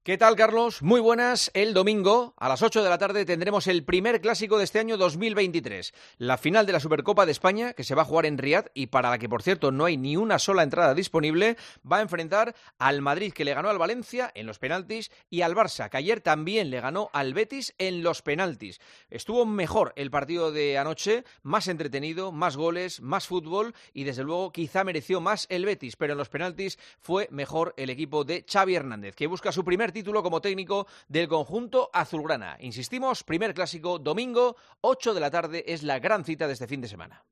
¿Qué tal, Carlos? Muy buenas. El domingo, a las 8 de la tarde, tendremos el primer clásico de este año 2023. La final de la Supercopa de España, que se va a jugar en Riad y para la que, por cierto, no hay ni una sola entrada disponible, va a enfrentar al Madrid, que le ganó al Valencia en los penaltis, y al Barça, que ayer también le ganó al Betis en los penaltis. Estuvo mejor el partido de anoche, más entretenido, más goles, más fútbol y, desde luego, quizá mereció más el Betis, pero en los penaltis fue mejor el equipo de Xavi Hernández, que busca su primer título como técnico del conjunto azulgrana. Insistimos, primer clásico, domingo, 8 de la tarde, es la gran cita de este fin de semana.